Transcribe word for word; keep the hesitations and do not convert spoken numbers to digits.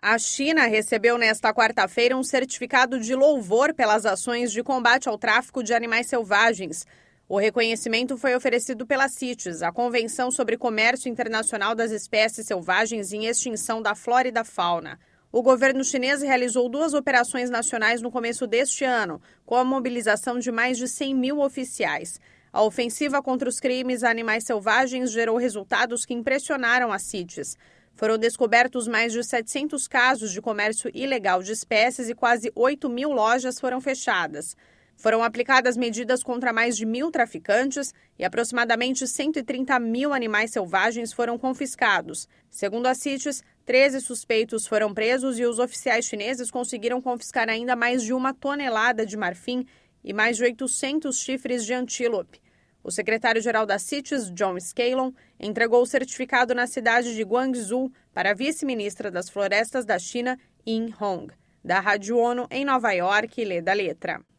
A China recebeu nesta quarta-feira um certificado de louvor pelas ações de combate ao tráfico de animais selvagens. O reconhecimento foi oferecido pela CITES, a Convenção sobre Comércio Internacional das Espécies Selvagens em Extinção da Flora e da Fauna. O governo chinês realizou duas operações nacionais no começo deste ano, com a mobilização de mais de cem mil oficiais. A ofensiva contra os crimes a animais selvagens gerou resultados que impressionaram a CITES. Foram descobertos mais de setecentos casos de comércio ilegal de espécies e quase oito mil lojas foram fechadas. Foram aplicadas medidas contra mais de mil traficantes e aproximadamente cento e trinta mil animais selvagens foram confiscados. Segundo a CITES, treze suspeitos foram presos e os oficiais chineses conseguiram confiscar ainda mais de uma tonelada de marfim e mais de oitocentos chifres de antílope. O secretário-geral da CITES, John Scanlon, entregou o certificado na cidade de Guangzhou para a vice-ministra das Florestas da China, Yin Hong. Da Rádio ONU, em Nova York, Lê da Letra.